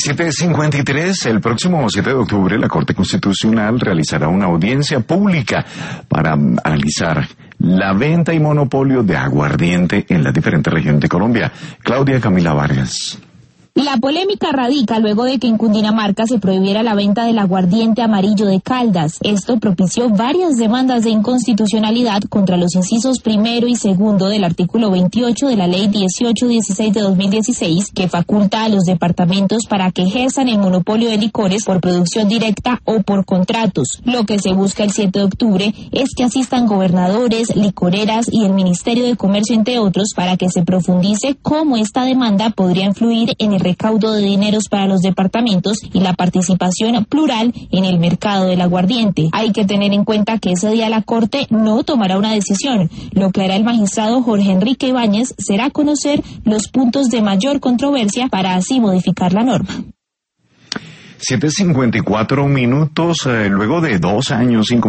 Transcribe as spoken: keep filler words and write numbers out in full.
siete cincuenta y tres, el próximo siete de octubre la Corte Constitucional realizará una audiencia pública para analizar la venta y monopolio de aguardiente en las diferentes regiones de Colombia. Claudia Camila Vargas. La polémica radica luego de que en Cundinamarca se prohibiera la venta del aguardiente amarillo de Caldas. Esto propició varias demandas de inconstitucionalidad contra los incisos primero y segundo del artículo veintiocho de la Ley dieciocho dieciséis de dos mil dieciséis, que faculta a los departamentos para que ejerzan el monopolio de licores por producción directa o por contratos. Lo que se busca el siete de octubre es que asistan gobernadores, licoreras y el Ministerio de Comercio, entre otros, para que se profundice cómo esta demanda podría influir en el recaudo de dineros para los departamentos y la participación plural en el mercado del aguardiente. Hay que tener en cuenta que ese día la Corte no tomará una decisión. Lo que hará el magistrado Jorge Enrique Ibáñez será conocer los puntos de mayor controversia para así modificar la norma. siete cincuenta y cuatro minutos, eh, luego de dos años sin